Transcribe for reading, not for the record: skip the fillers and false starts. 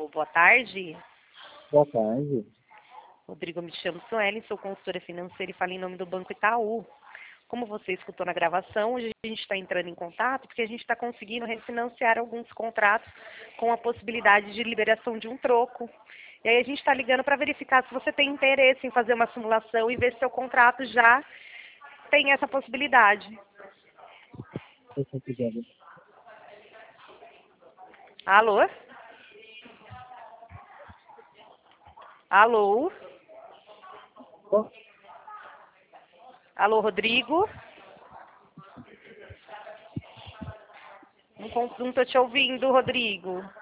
boa tarde. Boa tarde. Rodrigo, me chamo Suelen, sou consultora financeira e falo em nome do Banco Itaú. Como você escutou na gravação, hoje a gente está entrando em contato porque a gente está conseguindo refinanciar alguns contratos com a possibilidade de liberação de um troco. E aí a gente está ligando para verificar se você tem interesse em fazer uma simulação e ver se seu contrato já tem essa possibilidade. Alô? Alô? Alô, Rodrigo? Não estou te ouvindo, Rodrigo.